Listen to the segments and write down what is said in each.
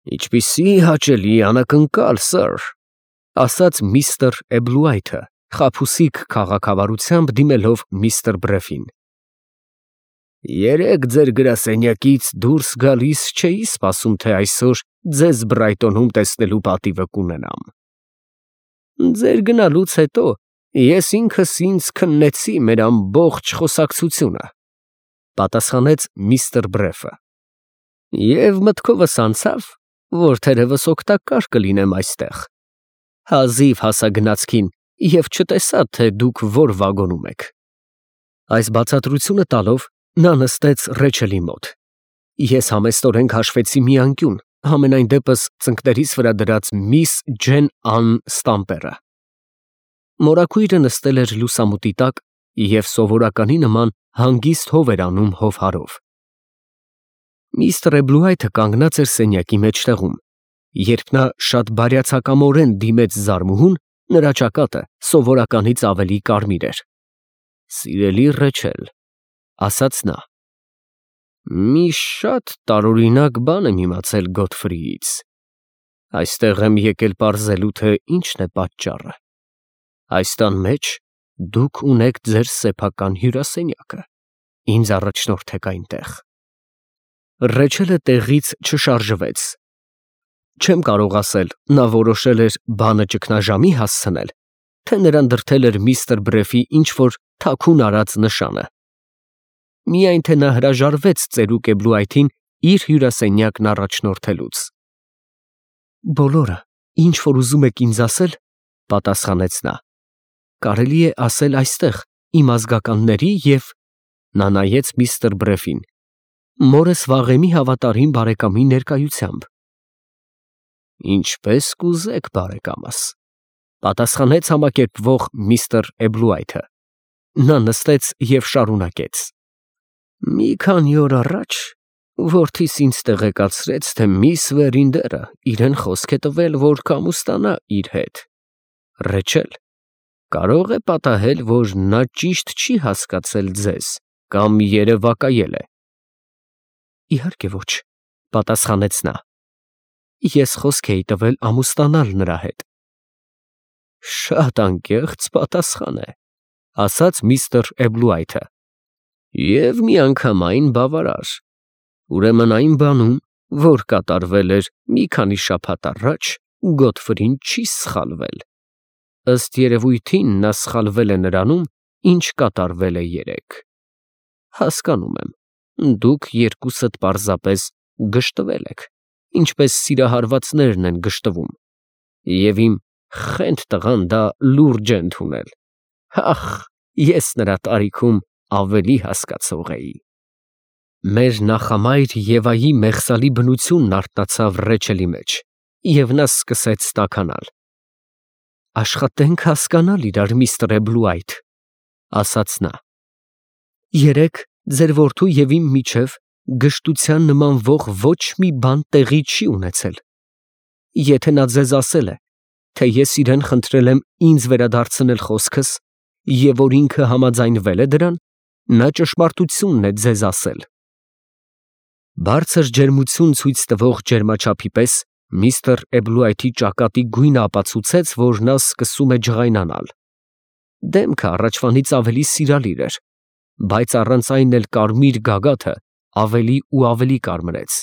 Ինչպիսի հաճելի անակնկալ, սըր, ասաց միստր Էբլուայթը, խաբուսիկ քաղաքավարությամբ դիմելով միստր Բրեֆին։ Երեկ ձեր գրասենյակից դուրս գալիս չէի սպասում, թե այսօր ձեզ Բրայտոնում տեսնելու պատիվը կունենամ։ Ձեր գնալուց հետո ես ինքս ինձ քննեցի մեր ամբողջ խոսակցությունը, պատասխանեց միստր Բրեֆը, և մտքովս անցավ, որ թերևս օգտակար կլինեմ այստեղ։ Հազիվ հասա գնացքին և չտեսա, թե դուք որ վագոնում եք։ Այս բացատրությունը տալով նա նստեց Ռեչելի մոտ։ Ես համեստորեն քաշվեցի մի անկյուն, համենայն դեպս ծնկներիս վրա դրած միս Ջեն Ան ստամպերը։ Մորաքույրը նստել էր լուսամուտի տակ և սովորականի նման հանգիստ հով էր անում հովհարով։ Միստր Էբլուայթը կանգնած էր սենյակի մեջտեղում։ Երբ նա շատ բարյացակամորեն դիմեց զարմուհուն, նրա ճակատը սովորականից ավելի կարմիր էր։ Սիրելի Ռեչել, ասաց նա, մի շատ տարօրինակ բան եմ իմացել Գոթֆրիից։ Այստեղ եմ եկել պարզելու, թե ինչն է պատճառը։ Այս տան մեջ դուք ունեք ձեր սեփական հյուրասենյակը։ Ինձ առաջնորդեք այնտեղ։ Ռեչելը տեղից չշարժվեց։ Չեմ կարող ասել, նա որոշել էր բանը ճգնաժամի հասցնել, թե նրան դրդել էր միստր Բրեֆի ինչ-որ թաքուն արած նշանը։ Միայն թե նա հրաժարվեց ծերուկ Էբլուայթին իր հյուրասենյակն առաջնորդելուց։ Բոլորը, ինչ որ ուզում եք ինձ ասել, պատասխանեց նա, կարելի է ասել այստեղ, իմ ազգականների և… Նա նայեց միստր Բրեֆին, մորս վաղեմի հավատարիմ բարեկամի ներկայությամբ։ Ինչպես կուզեք, բարեկամս, պատասխանեց համակերպվող միստր Էբլուայթը։ Նա նստեց և շարունակեց. Մի քանի օր առաջ որդիս ինձ տեղեկացրեց, թե միս Վերինդերը իրեն խոսք է տվել, որ կամուստանա իր հետ։ Ռեչել, կարող է պատահել, որ նա ճիշտ չի հասկացել ձեզ կամ երևակայել է։ Իհարկե ոչ, պատասխանեց նա։ Ես խոսք էի տվել ամուսնանալ նրա հետ։ Շատ անկեղծ պատասխան է, ասաց միստր Էբլուայթը, և միանգամայն բավարար։ Ուրեմն այն բանում, որ կատարվել էր մի քանի շաբաթ առաջ, Գոթֆրին չի սխալվել։ Ըստ երևույթին նա սխալվել է նրանում, ինչ կատարվել է երեկ։ Հասկանում եմ, դուք երկուսդ պարզապես գժտվել եք, ինչպես սիրահարվածներն են գժտվում, և իմ խենթ տղան դա լուրջ է ընդունել։ Ախ, ես նրա տարիքում ավելի հասկացող էի։ Մեր նախամայր Եվայի մեղսալի բնությունն արթնացավ Ռեչելի մեջ, և նա սկսեց տաքանալ։ Աշխատենք հասկանալ իրար, միստր Էբլուայթ, ասաց նա։ Երեկ ձեր որդու և իմ միջև գժտության նմանվող ոչ մի բան տեղի չի ունեցել։ Եթե նա ձեզ ասել է, թե ես իրեն խնդրել եմ ինձ վերադարձնել խոսքս, և որ ինքը համաձայնվել է դրան, նա ճշմարտությունն է ձեզ ասել։ Բարձր ջերմություն ցույց տվող ջերմաչափի պես միստր Էբլուայթի ճակատի գույնը ապացուցեց, որ նա սկսում է ջղայնանալ։ Դեմքը առաջվանից ավելի սիրալիր էր, բայց առանց այն էլ կարմիր գագաթը ավելի ու ավելի կարմրեց։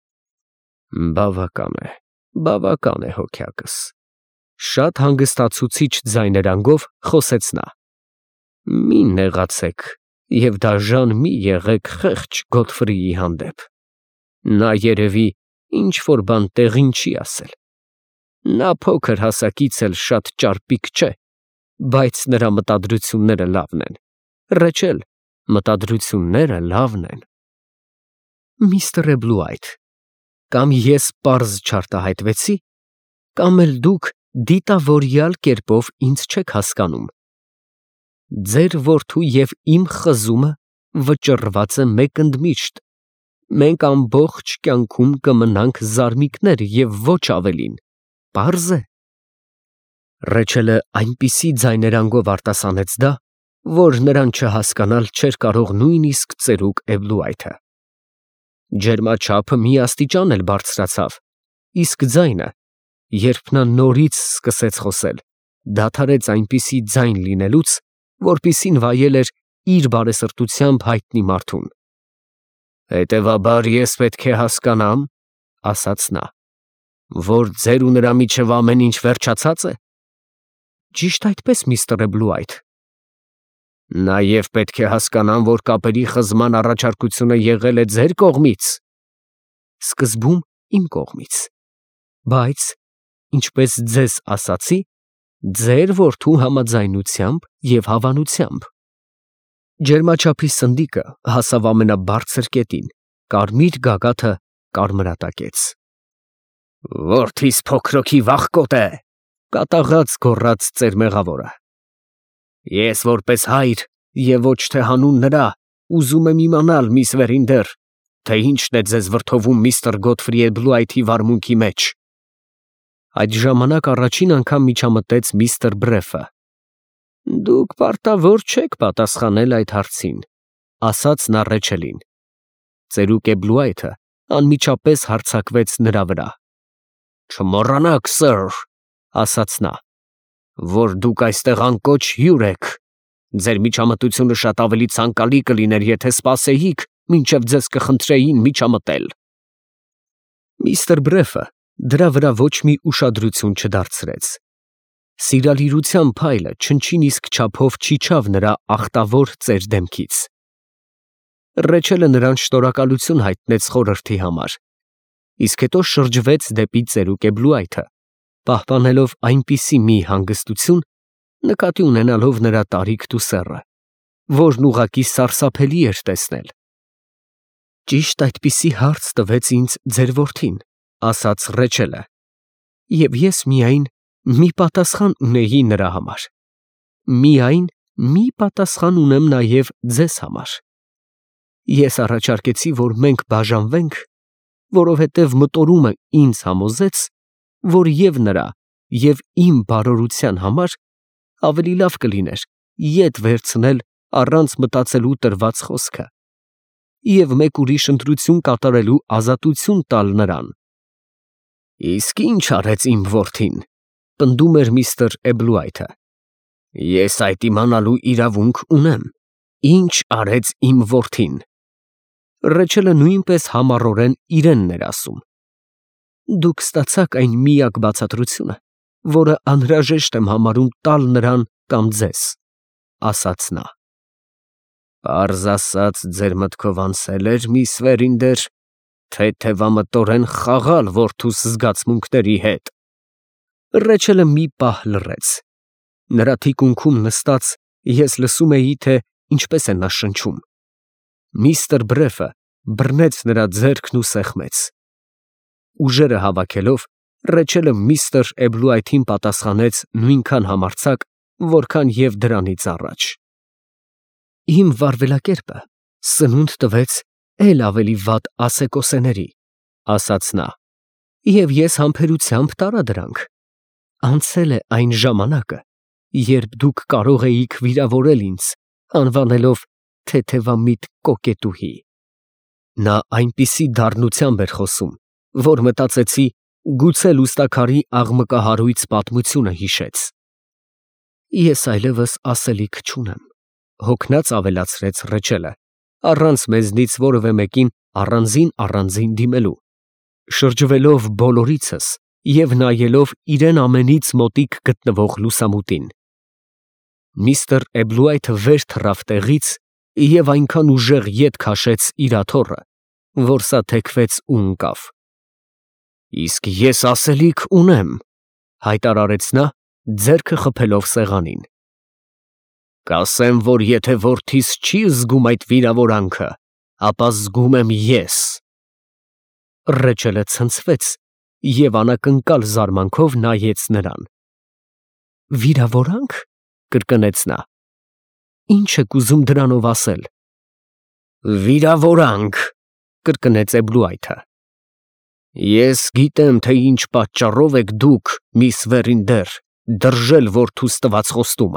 Բավական է հոգյակս, շատ հանգստացուցիչ ձայներանգով խոսեց նա։ Մի նեղացեք և դաժան մի եղեք խեղճ Գոթֆրիի հանդեպ։ Նա երևի ինչ-որ բան տեղին չի ասել։ Նա փոքր հասակից էլ շատ ճարպիկ չէ, բայց նրա մտադրությունները լավն են։ Ռեչել, մտադրությունները լավն են։ Միստր Էբլուայթ, կամ ես պարզ չարտահայտվեցի, կամ էլ դուք դիտավորյալ կերպով ինձ չեք հասկանում։ Ձեր որդու և իմ խզումը վճռված է մեկ ընդմիշտ։ Մենք ամբողջ կյանքում կմնանք զարմիկներ և ոչ ավելին, պարզ է։ Ռեչելը այնպիսի ձայներանգով արտասանեց դա, որ նրան չհասկանալ չէր կարող նույնիսկ ծերուկ Էբլուայթը։ Ջերմաչափը մի աստիճան էլ բարձրացավ, Իսկ ձայնը, երբ նա նորից սկսեց խոսել, դադարեց այնպիսի ձայն լինելուց, որպիսին վայել էր իր բարեսրտությամբ հայտնի մարդուն։ «Հետևաբար ես պետք է հասկանամ, ֊ ասաց նա, ֊ որ ձեր ու նրա միջև ամեն ինչ վերջացած է»։ «Ճիշտ այդպես, միստր Էբլուայթ»։ «Նաև պետք է հասկանամ, որ կապերի խզման առաջարկությունը եղել է ձեր կողմից»։ «Սկզբում իմ կողմից, բայց, ինչպես ձեզ ասացի, ձեր որդու համաձայնությամբ և հավանությամբ»։ Ջերմաչափի սնդիկը հասավ ամենաբարձր կետին, կարմիր գագաթը կարմրատակեց։ «Որդիս փոքրոքի վախկոտ է», ֊ կատաղած գոռաց ծերմեղավորը։ «Ես որպես հայր և ոչ թե հանուն նրա ուզում եմ իմանալ, միս Վերինդեր, թե ինչն է ձեզ վրդովում միստր Գոթֆրի Էբլուայթի վարմունքի մեջ»։ Այդ ժամանակ առաջին անգամ միջամտեց միստր Բրեֆը։ «Դուք պարտավոր չեք պատասխանել այդ հարցին», ֊ ասաց նա Ռեչելին։ Ծերուկ Էբլուայթը անմիջապես հարձակվեց նրա վրա։ «Չմոռանաք, սըր, ֊ ասաց նա, ֊ որ դուք այստեղ անկոչ հյուր եք։ Ձեր միջամտությունը շատ ավելի ցանկալի կլիներ, եթե սպասեիք, մինչև ձեզ կխնդրեին միջամտել»։ Միստր Բրեֆը դրա վրա ոչ մի ուշադրություն չդարձրեց։ Սիրալիրության փայլը չնչին իսկ չափով չիջավ նրա ախտավոր ծեր դեմքից։ Ռեչելը նրան շնորհակալություն հայտնեց խորհրդի համար, իսկ հետո շրջվեց դեպի ծերուկ Էբլուայթը, պահպանելով այնպիսի մի հանգստություն, նկատի ունենալով նրա տարիքն ու սեռը, որն ուղղակի սարսափելի էր տեսնել։ «Ճիշտ այդպիսի հարց տվեց ինձ ձեր որդին, ֊ ասաց Ռեչելը, ֊ և ես միայն մի պատասխան ունեի նրա համար։ Միայն մի պատասխան ունեմ նաև ձեզ համար։ Ես առաջարկեցի, որ մենք բաժանվենք, որովհետև մտորումը ինձ համոզեց, որ և նրա, և իմ բարօրության համար ավելի լավ կլիներ ետ վերցնել առանց մտածելու տրված խոսքը և մեկ ուրիշ ընտրություն կատարելու ազատություն տալ նրան»։ «Իսկ ի՞նչ արեց իմ որդին», ֊ պնդում էր միստր Էբլուայթը։ «Ես այդ իմանալու իրավունք ունեմ. ի՞նչ արեց իմ որդին»։ Ռեչելը նույնպես համառորեն իրենն էր ասում։ «Դուք ստացաք այն միակ բացատրությունը, որը անհրաժեշտ եմ համարում տալ նրան կամ ձեզ», ֊ ասաց նա։ «Պարզ ասած, ձեր մտքով անցե՞լ էր, միս Վերինդեր, թեթևամտորեն խաղալ որդուս զգացմունքների հետ»։ Ռեչելը մի պահ լռեց։ Նրա թիկունքում նստած ես լսում էի, թե ինչպես է նա շնչում։ Միստր Բրեֆը բռնեց նրա ձեռքն ու սեղմեց։ Ուժերը հավաքելով, Ռեչելը միստր Էբլուայթին պատասխանեց նույնքան համարձակ, որքան և դրանից առաջ։ «Իմ վարվելակերպը սնունդ տվեց էլ ավելի վատ ասեկոսեների», ֊ ասաց նա, ֊ և ես համբերությամբ տարա դրանք։ Անցել է այն ժամանակը, երբ դուք կարող էիք վիրավորել ինձ, անվանելով թեթևամիտ կոկետուհի։ Նա այնպիսի դառնությամբ էր խոսում, որ մտածեցի, գուցե լուստաքարի աղմկահարույց պատմությունը հիշեց։ «Ես այլևս ասելիք չունեմ», ֊ հոգնած ավելացրեց Ռեչելը, առանց մեզնից որևէ մեկին առանձին դիմելու, շրջվելով բոլորիցս և նայելով իրեն ամենից մոտիկ գտնվող լուսամուտին։ Միստր Էբլուայթը վեր թռավ տեղից և այնքան ուժեղ ետ քաշեց իր աթոռը, որ սա թեքվեց ու ընկավ։ «Իսկ ես ասելիք ունեմ», ֊ հայտարարեց նա, ձեռքը խփելով սեղանին։ «Կասեմ, որ եթե որդիս չի զգում այդ վիրավորանքը, ապա զգում եմ ես»։ Ռեչելը ցնցվեց և անակնկալ զարմանքով նայեց նրան։ «Վիրավորանք, ֊ կրկնեց նա, ֊ ի՞նչ եք ուզում դրանով ասել»։ «Վիրավորանք, ֊ կրկնեց Էբլուայթը։ Ես գիտեմ, թե ինչ պատճառով եք դուք, միս Վերինդեր, դրժել որդուս տված խոստումը։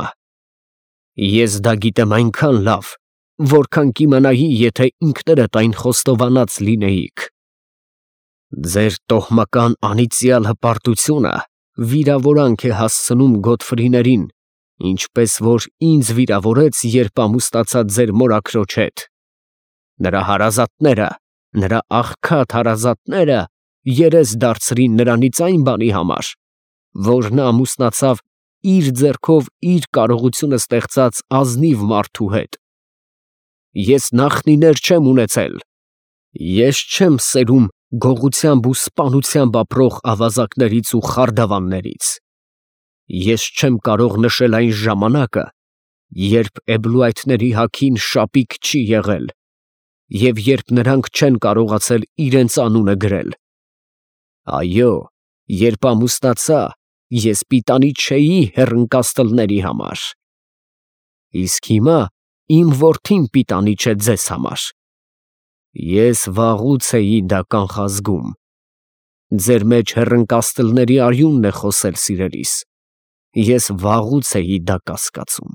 Ես դա գիտեմ այնքան լավ, որքան կիմանայի, եթե ինքներդ այն խոստովանած լինեիք։ Ձեր տոհմական անիծյալ հպարտությունը վիրավորանք է հասցնում Գոթֆրիներին, ինչպես որ ինձ վիրավորեց, երբ ամուսնացա ձեր մորաքրոջ հետ։ Նրա հարազատները, նրա աղքատ հարազատները երես դարձրին նրանից այն բանի համար, որ նա ամուսնացավ իր ձեռքով իր կարողությունը ստեղծած ազնիվ մարդու հետ։ Ես նախնիներ չեմ ունեցել։ Ես չեմ սերում գողությամբ ու սպանությամբ ապրող ավազակներից ու խարդավաններից։ Ես չեմ կարող նշել այն ժամանակը, երբ Էբլուայթների հագին շապիկ չի եղել, և երբ նրանք չեն կարողացել իրենց անունը գրել։ Այո, երբ ամուսնացա, ես պիտանի չէի հեռընկաստլների համար։ Իսկ հիմա իմ որդին պիտանի չէ ձեզ համար։ Ես վաղուց էի դա կանխազգում։ Ձեր մեջ հեռընկաստլների արյունն է խոսել, սիրելիս։ Ես վաղուց էի դա կասկածում։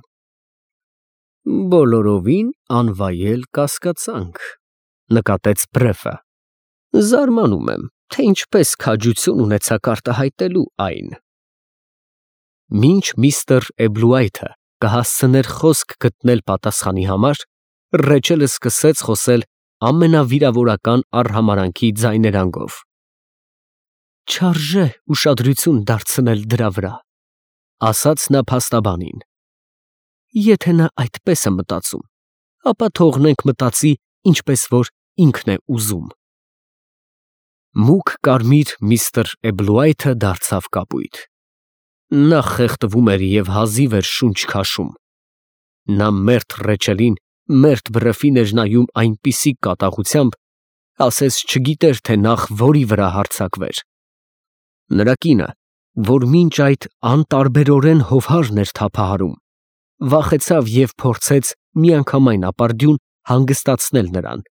Բոլորովին անվայել կասկածանք, նկատեց Բրեֆը։ Զարմանում եմ, թե ինչպես քաջություն ունեցաք արտահայտելու այն։ Մինչ միստր Էբլուայթը կհասցներ խոսք գտնել պատասխանի համար, Ռեչելը սկսեց խոսել ամենավիրավորական արհամարանքի ձայներանգով։ Չարժե ուշադրություն դարձնել դրա վրա, ասաց նա փաստաբանին։ Եթե նա այդպես է մտածում, ապա թողնենք մտածի, ինչպես որ ինքն է ուզում։ Մուգ կարմիր միստր Էբլուայթը դարձավ կապույտ։ Նա խեղդվում էր և հազիվ էր շունչ քաշում։ Նա մերթ Ռեչելին մերթ Բրեֆին էր նայում այնպիսի կատաղությամբ, ասես չգիտեր, թե նախ որի վրա հարձակվեր։ Նրա կինը, որ մինչ այդ անտարբերորեն հովհարն էր թափահարում, վախեցավ և փորձեց միանգամայն ապարդյուն հանգստացնել նրան։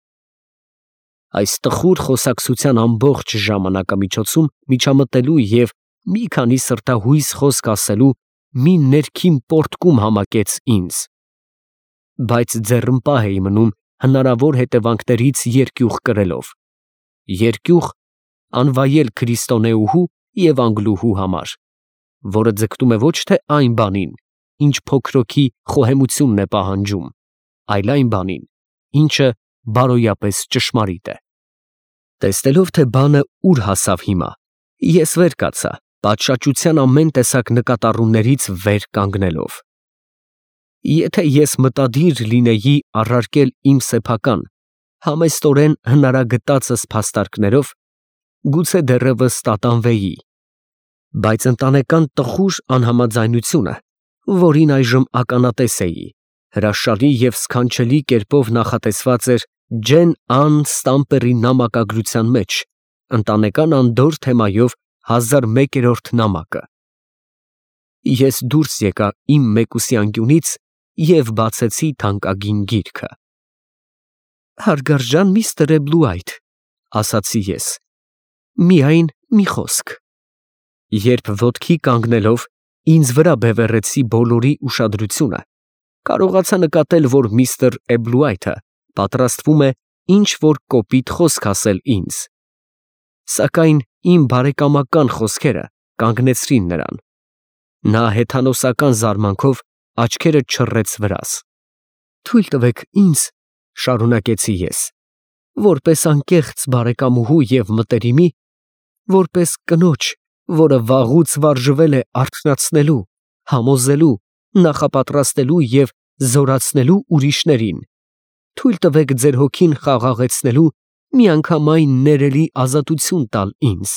Այս տխուր խոսակցության ամբողջ ժամանակամիջոցում միջամտելու և մի քանի սրտահույս խոսք ասելու մի ներքին պոռթկում համակեց ինձ։ Բայց ձեռնպահ էի մնում հնարավոր հետևանքներից երկյուղ կրելով։ Երկյուղ անվայել քրիստոնեուհու և անգլուհու համար, որը ձգտում է ոչ թե այն բանին, ինչ փոքրոքի խոհեմությունն է պահանջում, այլ այն բանին, ինչը բարոյապես ճշմարիտ է։ Տեսնելով, թե բանը ուր հասավ հիմա, ես վեր կացա, պատշաճության ամեն տեսակ նկատառումներից վեր կանգնելով։ Եթե ես մտադիր լինեի առարկել իմ սեփական, համեստորեն հնարագտածս փաստարկներով, գուցե դեռևս տատանվեի, բայց ընտանեկան տխուր անհամաձայնությունը, որին այժմ ականատես էի, հրաշալի և սքանչելի կերպով նախատեսված էր Ջեն Ան Ստամպերի նամակագրության մեջ, ընտանեկան անդորր թեմայով 1001-րդ նամակը։ Ես դուրս եկա իմ մեկուսի անկյունից և բացեցի թանկագին գիրքը։ Հարգարժան միստր Էբլուայթ, ասացի ես, միայն մի խոսք։ Երբ ոտքի կանգնելով ինձ վրա բևեռեցի բոլորի ուշադրությունը, կարողացա նկատել, որ միստր Էբլուայթը պատրաստվում է ինչ-որ կոպիտ խոսք ասել ինձ։ Սակայն իմ բարեկամական խոսքերը կանգնեցրին նրան։ Նա հեթանոսական զարմանքով աչքերը չռեց վրաս։ Թույլ տվեք ինձ, շարունակեցի ես, որպես անկեղծ բարեկամուհու և մտերիմի, որպես կնոջ, որը վաղուց վարժվել է արթնացնելու, համոզելու, նախապատրաստելու և զորացնելու ուրիշներին, թույլ տվեք ձեր հոգին խաղաղեցնելու միանգամայն ներելի ազատություն տալ ինձ։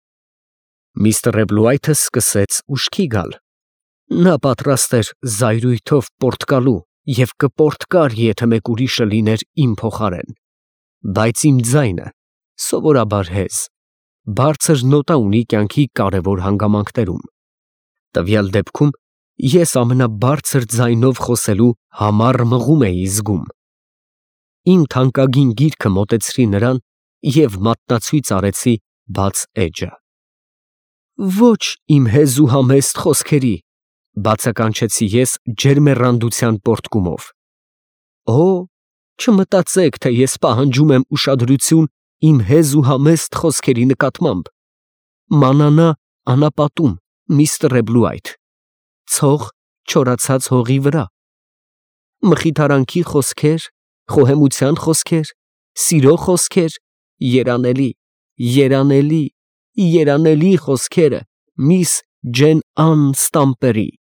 Միստր Էբլուայթը սկսեց ուշքի գալ։ Նա պատրաստ էր զայրույթով պոռթկալու և կպոռթկար, եթե մեկ ուրիշը լիներ իմ փոխարեն, բայց իմ ձայնը սովորաբար հեզ, բարձր նոտա ունի կյանքի կարևոր հանգամանքներում։ Տվյալ դեպքում ես ամենաբարձր ձայնով խոսելու համառ մղում էի զգում։ Իմ թանկագին գիրքը մոտեցրի նրան և մատնացույց արեցի բաց էջը։ Ոչ իմ հեզու համեստ խոսքերի, բացականչեցի ես ջերմեռանդության պոռթկումով։ Օ, չմտածեք, թե ես պահանջում եմ ուշադրություն իմ հեզ ու համեստ խոսքերի նկատմամբ, մանանա անապատում մի ստրեբլու այդ, ցող չորացած հողի վրա, մխիթարանքի խոսքեր, խոհեմության խոսքեր, սիրո խոսքեր, երանելի, երանելի, երանելի խոսքերը միս Ջեն Ան Ստամպերի։